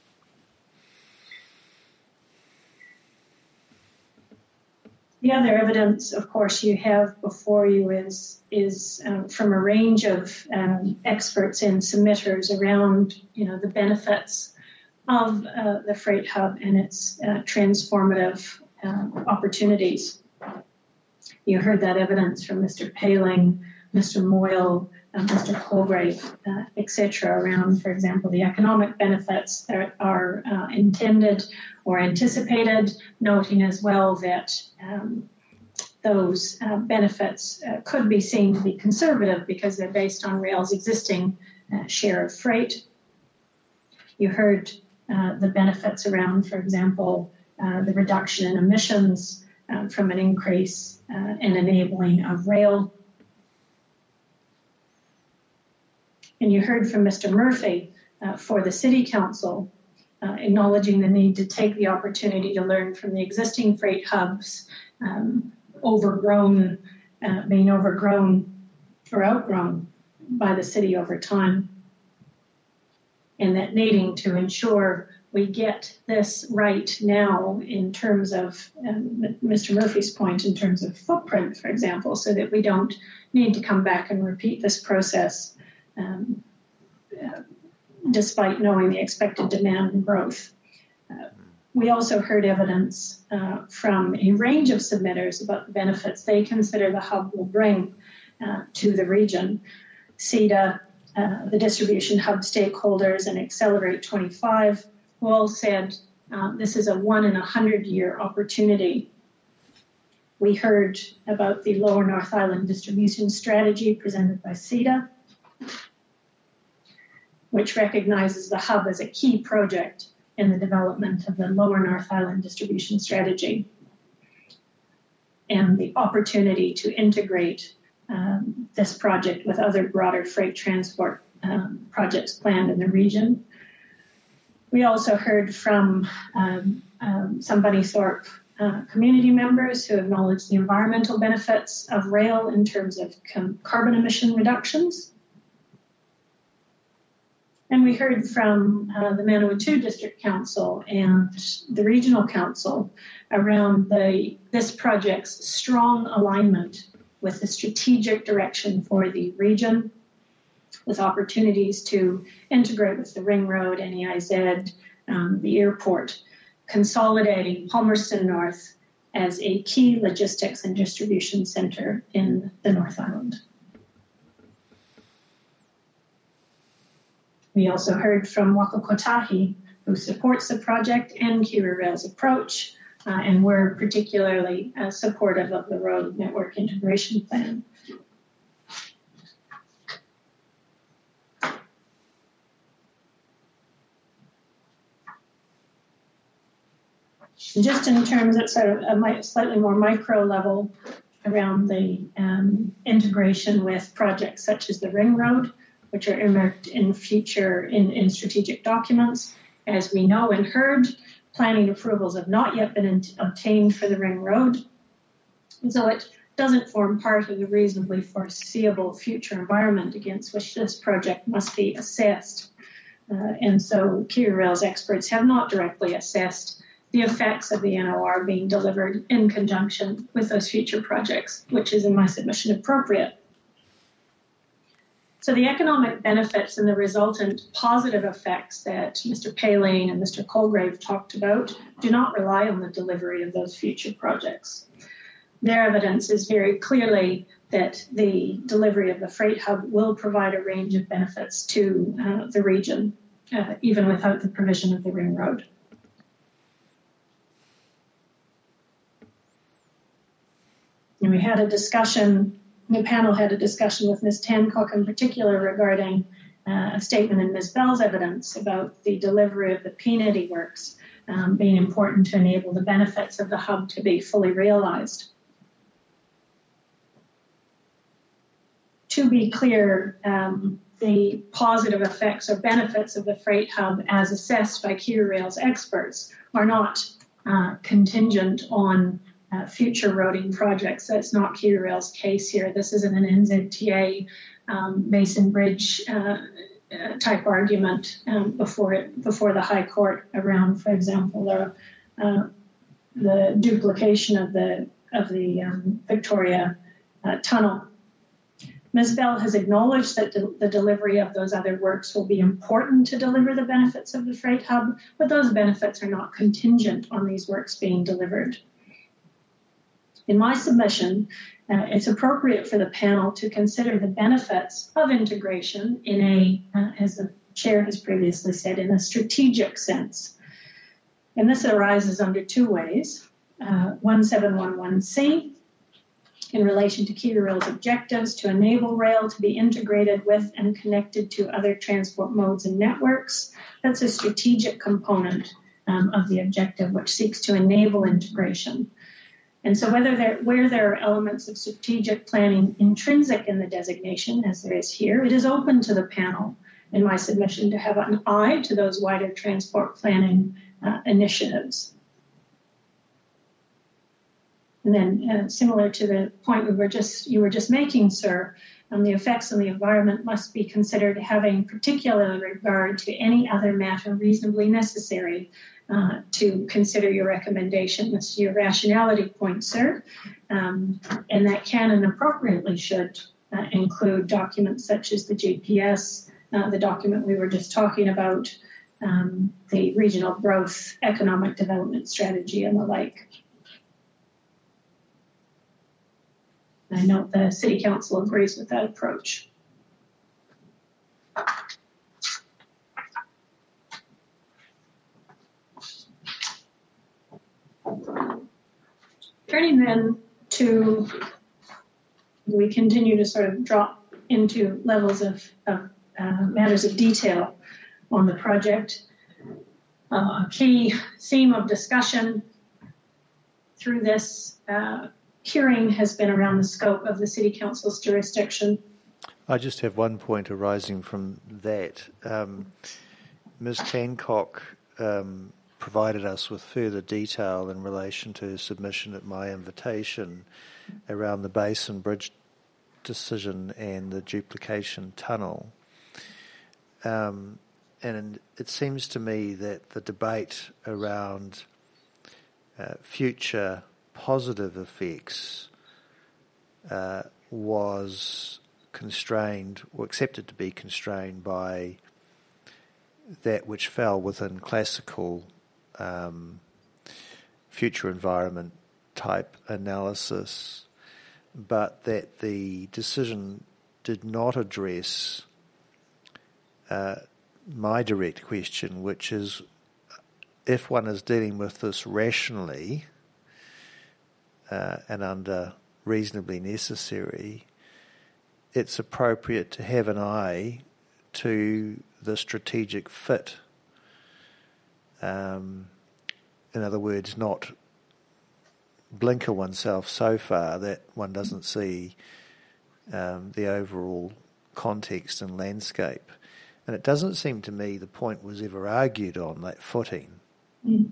The other evidence, of course, you have before you is is um, from a range of um, experts and submitters around, you know, the benefits of uh, the freight hub and its uh, transformative uh, opportunities. You heard that evidence from Mister Paling, Mister Moyle, uh, Mister Colgrave, uh, et cetera, around, for example, the economic benefits that are uh, intended or anticipated, noting as well that um, those uh, benefits uh, could be seen to be conservative because they're based on rail's existing uh, share of freight. You heard uh, the benefits around, for example, uh, the reduction in emissions uh, from an increase uh, in enabling of rail. And you heard from Mister Murphy uh, for the City Council, uh, acknowledging the need to take the opportunity to learn from the existing freight hubs, um, overgrown, uh, being overgrown or outgrown by the city over time, and that needing to ensure we get this right now in terms of um, Mister Murphy's point, in terms of footprint, for example, so that we don't need to come back and repeat this process um, uh, despite knowing the expected demand and growth. Uh, we also heard evidence uh, from a range of submitters about the benefits they consider the hub will bring uh, to the region. C E D A, uh, the distribution hub stakeholders, and Accelerate twenty-five who all said uh, this is a one in a hundred year opportunity. We heard about the Lower North Island distribution strategy presented by C E D A, which recognizes the hub as a key project in the development of the Lower North Island distribution strategy, and the opportunity to integrate um, this project with other broader freight transport um, projects planned in the region. We also heard from um, um, some Bunnythorpe uh, community members who acknowledged the environmental benefits of rail in terms of com- carbon emission reductions. And we heard from uh, the Manawatu District Council and the Regional Council around the, this project's strong alignment with the strategic direction for the region, with opportunities to integrate with the Ring Road, N E I Z, um, the airport, consolidating Palmerston North as a key logistics and distribution center in the North Island. We also heard from Waka Kotahi, who supports the project and Kira Rail's approach, uh, and we're particularly uh, supportive of the road network integration plan. Just in terms of sort of a slightly more micro level around the um, integration with projects such as the Ring Road, which are earmarked in future in, in strategic documents. As we know and heard, planning approvals have not yet been in, obtained for the Ring Road, and so it doesn't form part of the reasonably foreseeable future environment against which this project must be assessed. Uh, and so Kira Rail's experts have not directly assessed the effects of the N O R being delivered in conjunction with those future projects, which is in my submission appropriate. So the economic benefits and the resultant positive effects that Mister Paling and Mister Colgrave talked about do not rely on the delivery of those future projects. Their evidence is very clearly that the delivery of the freight hub will provide a range of benefits to uh, the region, uh, even without the provision of the Ring Road. And we had a discussion, the panel had a discussion with Miz Tancock in particular regarding uh, a statement in Miz Bell's evidence about the delivery of the P-N I D works um, being important to enable the benefits of the hub to be fully realized. To be clear, um, the positive effects or benefits of the freight hub as assessed by Kira Rail's experts are not uh, contingent on Uh, future roading projects. That's not Kira Rail's case here. This isn't an N Z T A um, Mason Bridge uh, uh, type argument um, before it before the High Court around, for example, the uh, the duplication of the of the um, Victoria uh, Tunnel. Miz Bell has acknowledged that de- the delivery of those other works will be important to deliver the benefits of the freight hub, but those benefits are not contingent on these works being delivered. In my submission, uh, it's appropriate for the panel to consider the benefits of integration in a, uh, as the chair has previously said, in a strategic sense. And this arises under two ways. Uh, seventeen eleven C, in relation to Key to Rail's objectives to enable rail to be integrated with and connected to other transport modes and networks. That's a strategic component um, of the objective, which seeks to enable integration. And so whether there, where there are elements of strategic planning intrinsic in the designation, as there is here, it is open to the panel in my submission to have an eye to those wider transport planning uh, initiatives. And then, uh, similar to the point we were just you were just making, sir, um, the effects on the environment must be considered having particular regard to any other matter reasonably necessary uh, to consider your recommendation. That's your rationality point, sir, um, and that can and appropriately should uh, include documents such as the G P S, uh, the document we were just talking about, um, the regional growth economic development strategy, and the like. I note the City Council agrees with that approach. Turning then to, we continue to sort of drop into levels of, of uh, matters of detail on the project. Uh, a key theme of discussion through this uh, hearing has been around the scope of the City Council's jurisdiction. I just have one point arising from that. Um, Miz Tancock um, provided us with further detail in relation to her submission at my invitation around the Basin Bridge decision and the duplication tunnel. Um, and it seems to me that the debate around uh, future positive effects uh, was constrained or accepted to be constrained by that which fell within classical um, future environment type analysis, but that the decision did not address uh, my direct question, which is if one is dealing with this rationally Uh, and under reasonably necessary, it's appropriate to have an eye to the strategic fit. Um, in other words, not blinker oneself so far that one doesn't see um, the overall context and landscape. And it doesn't seem to me the point was ever argued on that footing. Mm.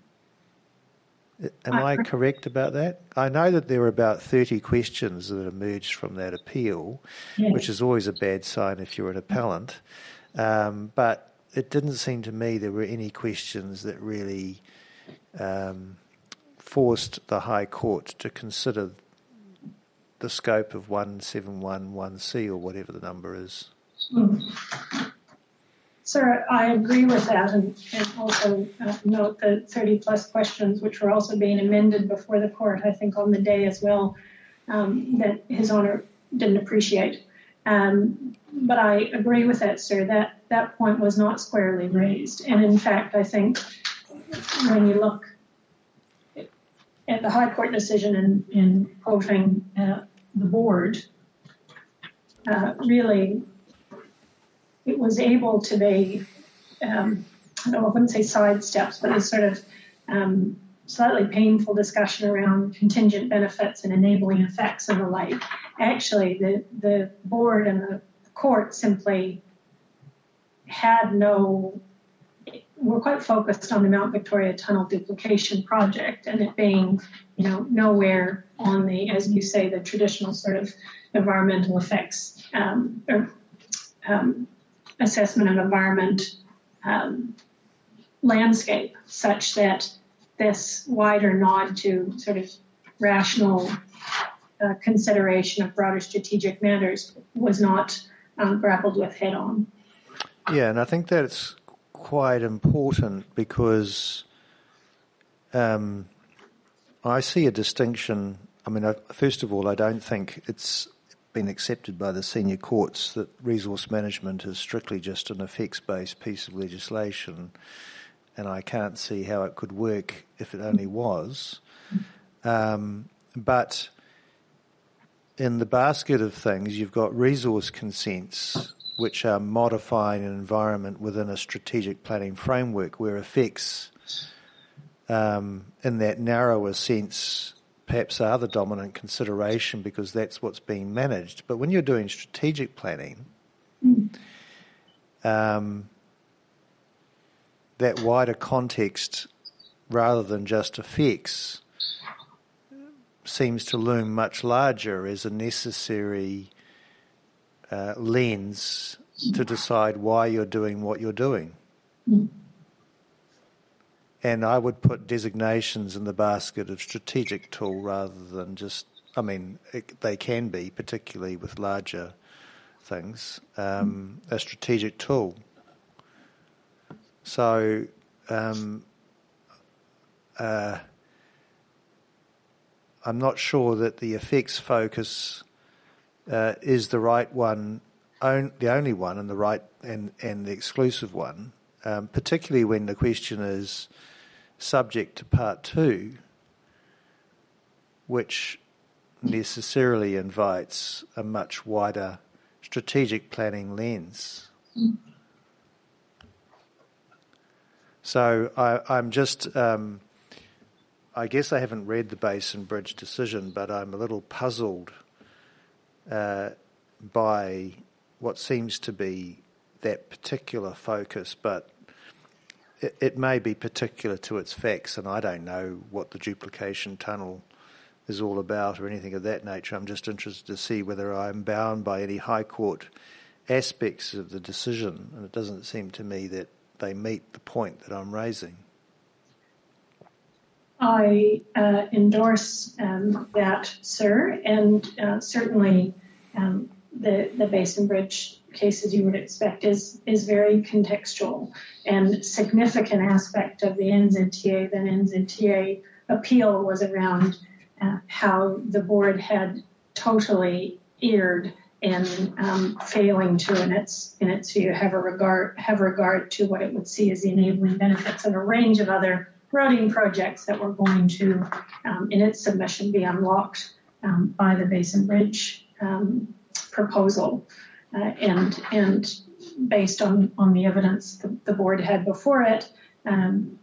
Am I correct about that? I know that there were about thirty questions that emerged from that appeal, yes, which is always a bad sign if you're an appellant. Um, but it didn't seem to me there were any questions that really um, forced the High Court to consider the scope of one seven one one C or whatever the number is. Mm. Sir, I agree with that, and, and also uh, note the thirty plus questions which were also being amended before the court, I think on the day as well, um, that His Honour didn't appreciate. Um, but I agree with that, sir, that that point was not squarely raised. And in fact, I think when you look at the High Court decision in, in quoting uh, the board, uh, really, it was able to be, um, I don't know, I wouldn't say sidesteps, but a sort of um, slightly painful discussion around contingent benefits and enabling effects and the like. Actually, the, the board and the court simply had no, were quite focused on the Mount Victoria Tunnel duplication project and it being, you know, nowhere on the, as you say, the traditional sort of environmental effects um, or um, assessment of environment um, landscape, such that this wider nod to sort of rational uh, consideration of broader strategic matters was not um, grappled with head on. Yeah, and I think that's quite important because um, I see a distinction. I mean, I, first of all, I don't think it's been accepted by the senior courts that resource management is strictly just an effects-based piece of legislation, and I can't see how it could work if it only was. Um, but in the basket of things, you've got resource consents, which are modifying an environment within a strategic planning framework where effects, um, in that narrower sense, perhaps are the dominant consideration because that's what's being managed. But when you're doing strategic planning, mm. um, that wider context, rather than just effects, seems to loom much larger as a necessary uh, lens to decide why you're doing what you're doing. Mm. And I would put designations in the basket of strategic tool rather than just, I mean, it, they can be, particularly with larger things, um, a strategic tool. So um, uh, I'm not sure that the effects focus uh, is the right one, on, the only one and the right and, and the exclusive one, um, particularly when the question is subject to part two, which necessarily invites a much wider strategic planning lens. Mm. So I, I'm just, um, I guess I haven't read the Basin Bridge decision, but I'm a little puzzled uh, by what seems to be that particular focus, but it, it may be particular to its facts, and I don't know what the duplication tunnel is all about or anything of that nature. I'm just interested to see whether I'm bound by any High Court aspects of the decision, and it doesn't seem to me that they meet the point that I'm raising. I uh, endorse um, that, sir, and uh, certainly um, the the Basin Bridge case, as you would expect, is is very contextual and significant aspect of the N Z T A. The N Z T A appeal was around uh, how the board had totally erred in um, failing to, in its in its view, have a regard have regard to what it would see as the enabling benefits of a range of other roading projects that were going to, um, in its submission, be unlocked um, by the Basin Bridge um, proposal, uh, and and based on on the evidence the, the board had before it. Um,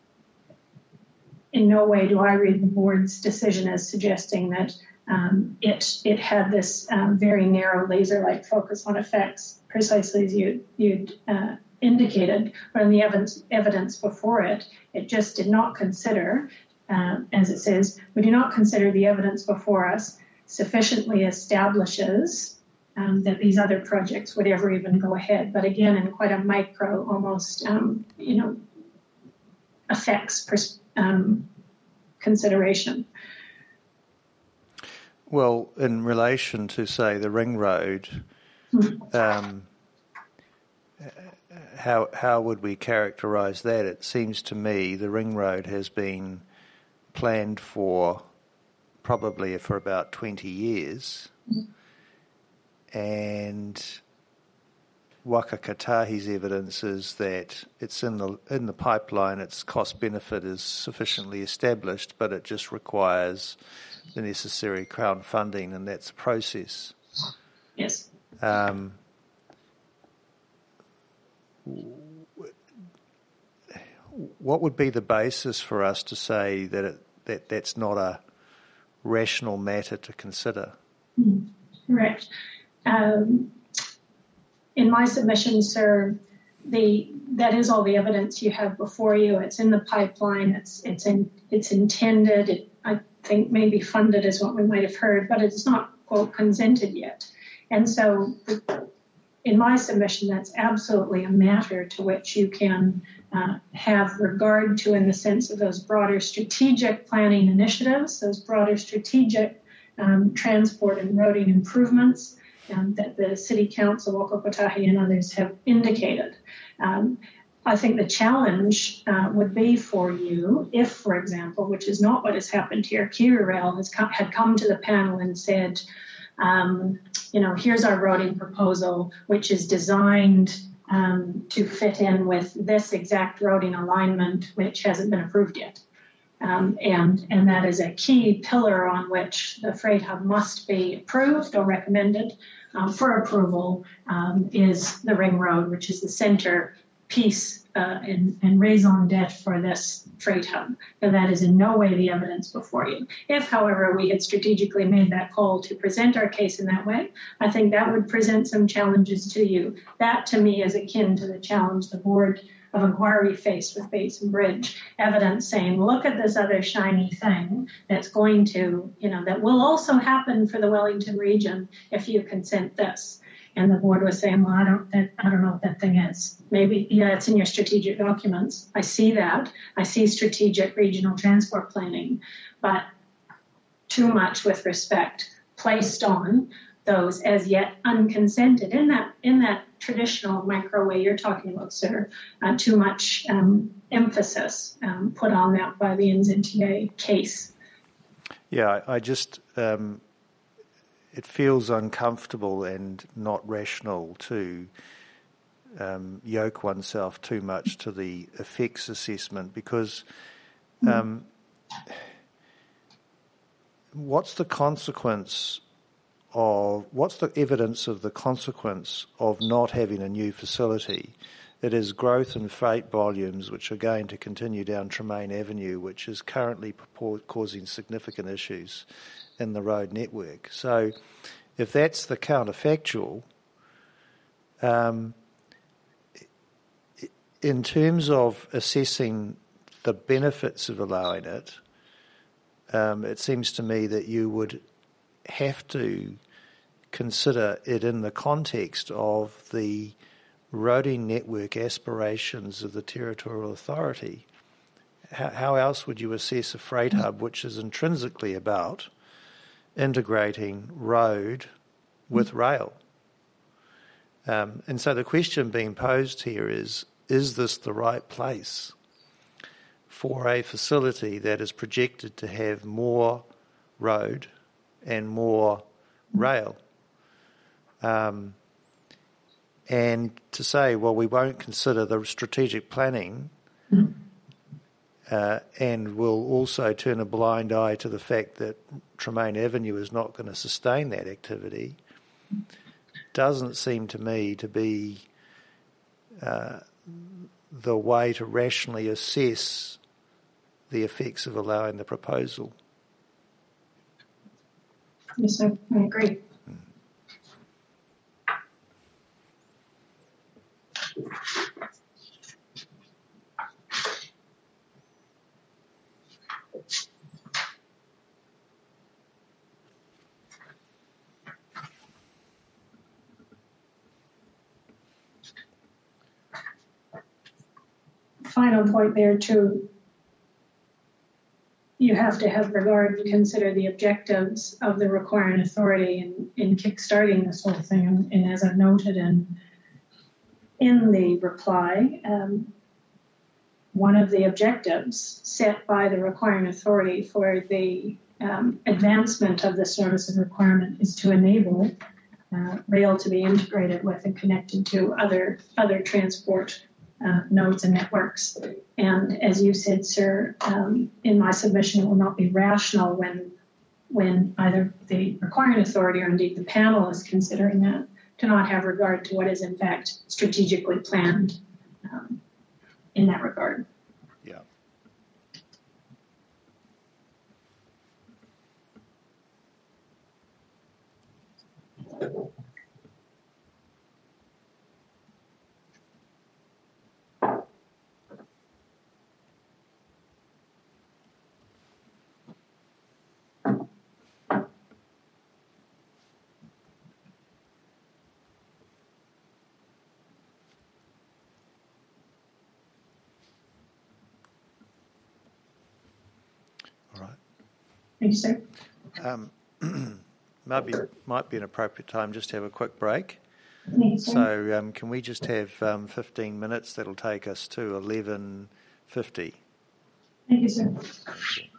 in no way do I read the board's decision as suggesting that Um, it it had this um, very narrow laser-like focus on effects, precisely as you you'd uh, indicated. But in the evidence evidence before it, it just did not consider, uh, as it says, we do not consider the evidence before us sufficiently establishes um, that these other projects would ever even go ahead. But again, in quite a micro, almost um, you know, effects pers- um, consideration. Well, in relation to, say, the ring road, um, how how would we characterise that? It seems to me the ring road has been planned for probably for about twenty years, and Waka Kotahi's evidence is that it's in the in the pipeline. Its cost benefit is sufficiently established, but it just requires the necessary Crown funding, and that's a process. Yes. Um, what would be the basis for us to say that it, that that's not a rational matter to consider? Mm, correct. Um, in my submission, sir, the that is all the evidence you have before you. It's in the pipeline. It's it's in it's intended. It, I think maybe funded is what we might have heard, but it's not, quote, consented yet. And so in my submission, that's absolutely a matter to which you can uh, have regard to in the sense of those broader strategic planning initiatives, those broader strategic um, transport and roading improvements um, that the City Council, Waka Kotahi, and others have indicated. Um, I think the challenge uh, would be for you if, for example, which is not what has happened here, KiwiRail has come, had come to the panel and said, um, you know, here's our roading proposal, which is designed um, to fit in with this exact roading alignment, which hasn't been approved yet. Um, and, and that is a key pillar on which the freight hub must be approved or recommended um, for approval um, is the ring road, which is the center piece uh, and, and raison d'etre for this freight hub. And that is in no way the evidence before you. If, however, we had strategically made that call to present our case in that way, I think that would present some challenges to you. That, to me, is akin to the challenge the Board of Inquiry faced with Basin Bridge, evidence saying, look at this other shiny thing that's going to, you know, that will also happen for the Wellington region if you consent this. And the board was saying, well, I don't, I don't know what that thing is. Maybe, yeah, it's in your strategic documents. I see that. I see strategic regional transport planning, but too much with respect placed on those as yet unconsented in that in that traditional micro way you're talking about, sir. Uh, too much um, emphasis um, put on that by the N Z T A case. Yeah, I just. Um It feels uncomfortable and not rational to um, yoke oneself too much to the effects assessment because um, what's the consequence of, what's the evidence of the consequence of not having a new facility? It is growth in freight volumes which are going to continue down Tremaine Avenue, which is currently causing significant issues in the road network. So if that's the counterfactual, um, in terms of assessing the benefits of allowing it, um, it seems to me that you would have to consider it in the context of the roading network aspirations of the Territorial Authority. How, how else would you assess a freight hub which is intrinsically about integrating road with rail? Um, and so the question being posed here is, is this the right place for a facility that is projected to have more road and more rail? Um, and to say, well, we won't consider the strategic planning Uh, and will also turn a blind eye to the fact that Tremaine Avenue is not going to sustain that activity, doesn't seem to me to be uh, the way to rationally assess the effects of allowing the proposal. Yes, sir. I agree. Final point there too, you have to have regard to consider the objectives of the requiring authority in, in kickstarting this whole thing. And, and as I've noted in, in the reply, um, one of the objectives set by the requiring authority for the um, advancement of this notice of requirement is to enable uh, rail to be integrated with and connected to other other transport Uh, nodes and networks. And as you said, sir, um, in my submission, it will not be rational when when either the requiring authority or indeed the panel is considering that to not have regard to what is in fact strategically planned um, in that regard. Yeah. Thank you, sir. Um, might be might be an appropriate time just to have a quick break. Thank you, sir. So um, can we just have um, fifteen minutes? That'll take us to eleven fifty. Thank you, sir.